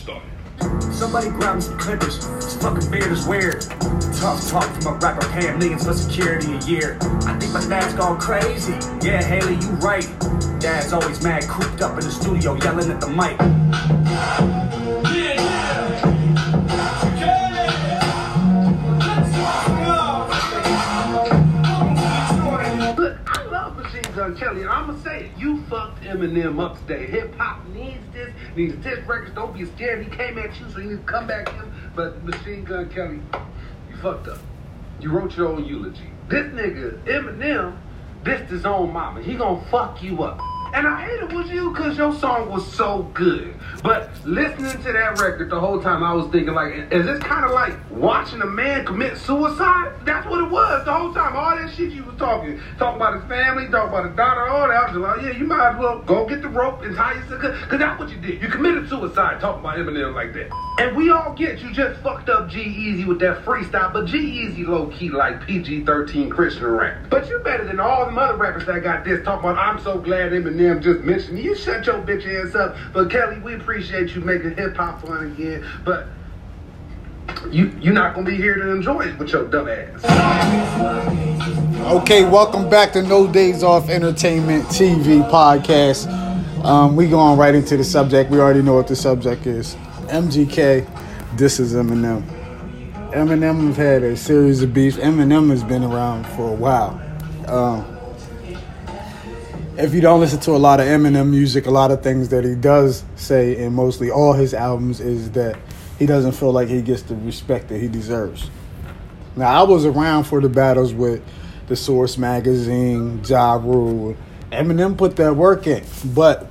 started. Somebody grab me some clippers. This fucking beard is weird. Tough talk from a rapper paying millions for security a year. I think my dad's gone crazy. Yeah, Haley, you right. Dad's always mad, cooped up in the studio, yelling at the mic. Kelly, and I'ma say it, you fucked Eminem up today. Hip hop needs this, needs this records. Don't be scared. He came at you, so you need to come back in. But Machine Gun Kelly, you fucked up. You wrote your own eulogy. This nigga, Eminem, this his own mama. He gonna fuck you up. And I hate it with you because your song was so good. But listening to that record the whole time, I was thinking, like, is this kind of like watching a man commit suicide? That's what it was the whole time. All that shit you was talking about his family, talking about his daughter, all that. I was just like, yeah, you might as well go get the rope and tie yourself. Because that's what you did. You committed suicide talking about Eminem like that. And we all get you just fucked up G-Eazy with that freestyle. But G-Eazy low-key like PG-13 Christian rap. But you better than all them other rappers that got this talking about, I'm so glad Eminem just mentioned you. Shut your bitch ass up. But Kelly, we appreciate you making hip hop fun again. But you're not gonna be here to enjoy it with your dumb ass. Okay, welcome back to No Days Off Entertainment TV podcast. We going right into the subject. We already know what the subject is. MGK, this is Eminem. Eminem have had a series of beefs. Eminem has been around for a while. If you don't listen to a lot of Eminem music, a lot of things that he does say in mostly all his albums is that he doesn't feel like he gets the respect that he deserves. Now, I was around for the battles with the Source magazine, Ja Rule. Eminem put that work in, but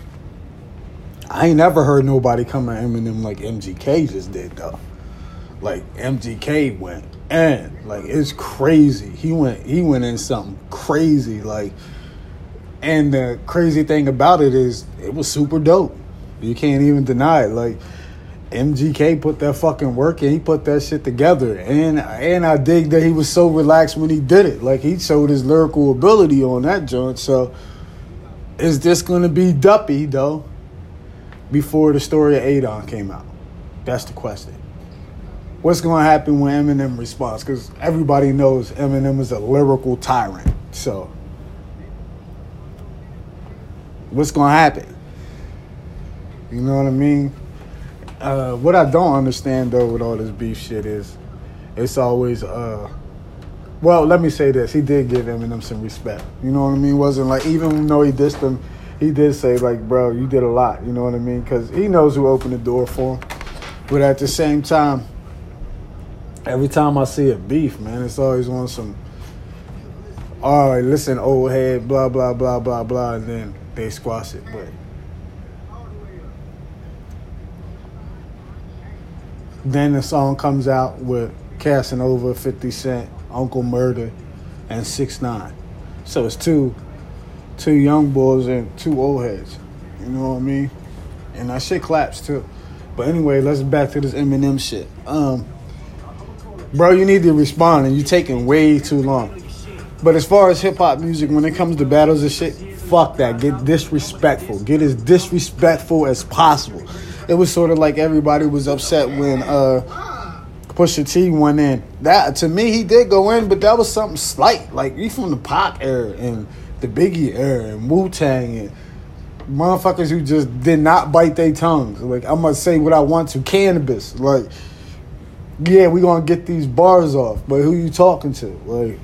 I ain't never heard nobody come at Eminem like MGK just did, though. Like, MGK went in. Like, it's crazy. He went in something crazy, like. And the crazy thing about it is it was super dope. You can't even deny it. Like, MGK put that fucking work in. He put that shit together. And I dig that he was so relaxed when he did it. Like, he showed his lyrical ability on that joint. So, is this going to be Duppy, though, before the story of Adon came out? That's the question. What's going to happen when Eminem responds? Because everybody knows Eminem is a lyrical tyrant. So, what's going to happen? You know what I mean? What I don't understand, though, with all this beef shit is it's always, well, let me say this. He did give Eminem some respect. You know what I mean? It wasn't like, even though he dissed him, he did say, like, bro, you did a lot. You know what I mean? Because he knows who opened the door for him. But at the same time, every time I see a beef, man, it's always on some, all right, listen, old head, blah, blah, blah, blah, blah, and then they squash it. But then the song comes out with Casanova, 50 Cent, Uncle Murder, and 6ix9ine. So it's two young boys and two old heads. You know what I mean? And that shit claps too. But anyway, let's back to this Eminem shit. Bro, you need to respond, and you're taking way too long. But as far as hip-hop music, when it comes to battles and shit, fuck that. Get disrespectful. Get as disrespectful as possible. It was sort of like everybody was upset when Pusha T went in. That, to me, he did go in, but that was something slight. Like, he from the Pac era and the Biggie era and Wu-Tang and motherfuckers who just did not bite their tongues. Like, I'm going to say what I want to. Cannabis. Like, yeah, we going to get these bars off, but who you talking to? Like,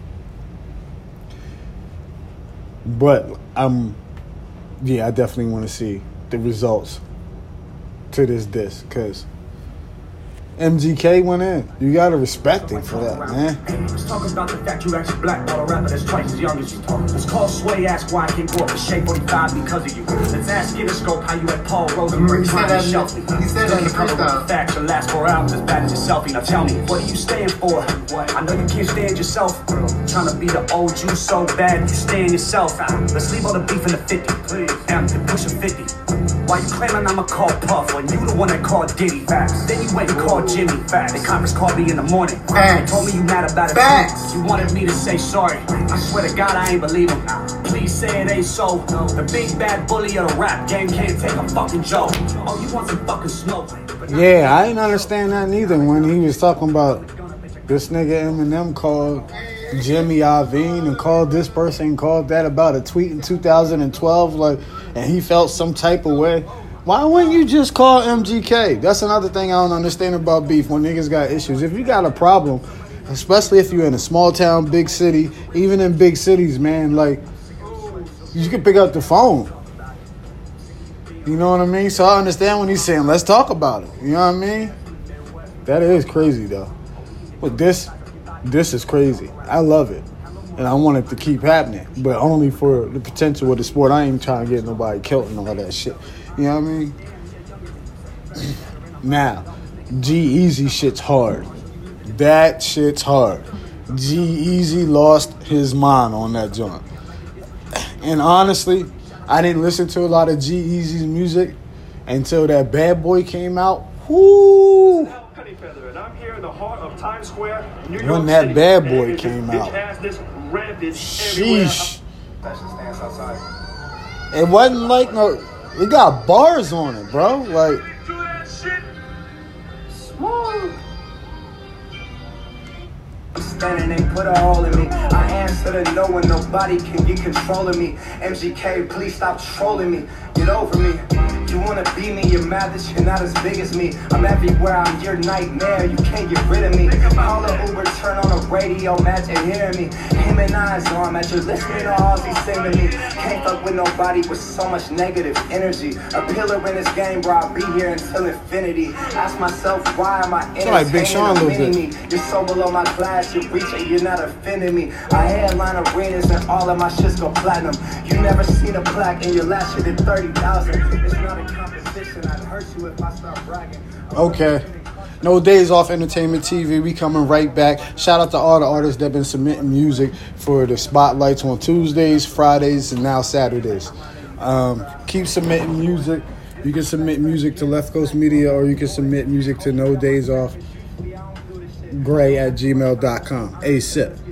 but I definitely want to see the results to this disc, because MGK went in. You gotta respect him for that, man. Let's talk about the fact you actually blackball a rapper that's twice as young as you. Let's call Sway, ask why I can't go up to Shape 45 because of you. Let's ask Interscope how you had Paul Rosenberg trying to shelf me. He said that in the freestyle. The facts will last 4 hours as bad as your selfie. Now tell me, what are you staying for? I know you can't stand yourself. Trying to be the old you so bad you stand yourself. Let's leave all the beef in the 50, please. Damn, you pushing 50. Why you claiming I'ma call Puff when you the one that called Diddy facts? Then you went and called Jimmy facts. They conference called me in the morning. They told me you mad about it. Facts. You wanted me to say sorry. I swear to God I ain't believe him. please say it ain't so. The big bad bully of the rap game can't take a fucking joke. Oh, you want some fucking smoke? Yeah, I didn't understand that neither when he was talking about this nigga Eminem called Jimmy Iovine and called this person and called that about a tweet in 2012, like, and he felt some type of way. Why wouldn't you just call MGK? That's another thing I don't understand about beef when niggas got issues. If you got a problem, especially if you're in a small town, big city, even in big cities, man, like, you can pick up the phone. You know what I mean? So I understand when he's saying, let's talk about it. You know what I mean? That is crazy, though. But this is crazy. I love it. And I want it to keep happening. But only for the potential of the sport. I ain't trying to get nobody killed and all that shit. You know what I mean? Now, G-Eazy shit's hard. That shit's hard. G-Eazy lost his mind on that joint. And honestly, I didn't listen to a lot of G-Eazy's music until that Bad Boy came out. Whoo! And I'm here in the heart of Times Square, New York When that City. Bad Boy came out. Sheesh. It wasn't like no... It got bars on it, bro. Like... Smooth. Standing and put a hole in me. I answer to no one, nobody can get control of me. MGK, please stop trolling me. Get over me. You wanna be me, you're mad that you're not as big as me. I'm everywhere, I'm your nightmare, you can't get rid of me. Call an Uber, turn on the radio, mad to hear me. Him and I's on, mad you're listening to all he sing to me. Can't fuck with nobody with so much negative energy. A pillar in this game, bro, I'll be here until infinity. Ask myself, why am I like Big Sean a little me? You're so below my class, you're reaching, you're not offending me. I headline arenas and all of my shits go platinum. You never seen a plaque and your last shit did 30,000. It's not a competition, I'd hurt you if I start bragging. Okay. No Days Off Entertainment TV. We coming right back. Shout out to all the artists that been submitting music for the spotlights on Tuesdays, Fridays, and now Saturdays. Keep submitting music. You can submit music to Left Coast Media, or you can submit music to No Days Off Gray at gmail.com. ASIP.